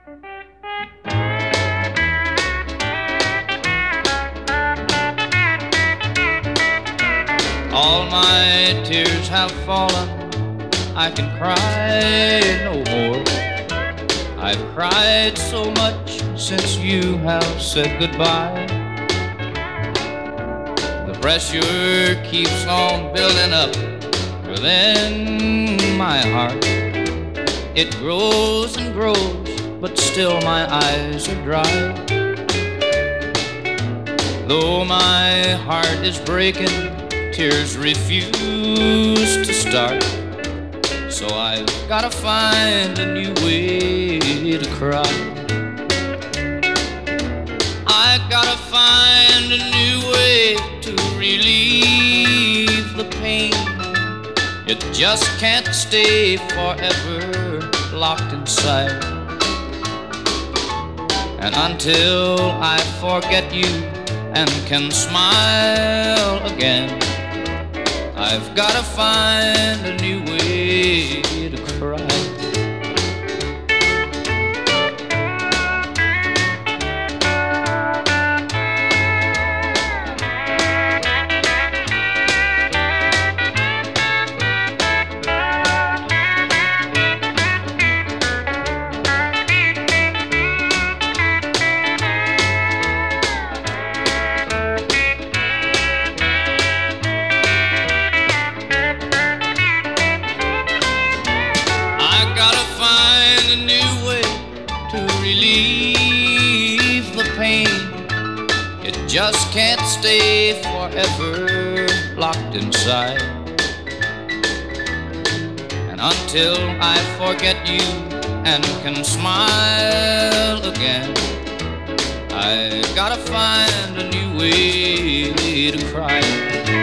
All my tears have fallen, I can cry no more. I've cried so much since you have said goodbye. The pressure keeps on building up within my heart. It grows and grows, but still my eyes are dry. Though my heart is breaking, tears refuse to start. So I've gotta find a new way to cry. I gotta find a new way to relieve the pain. It just can't stay forever locked inside. And until I forget you and can smile again, I've gotta find a new way to cry. Just can't stay forever locked inside. And until I forget you and can smile again, I gotta find a new way to cry.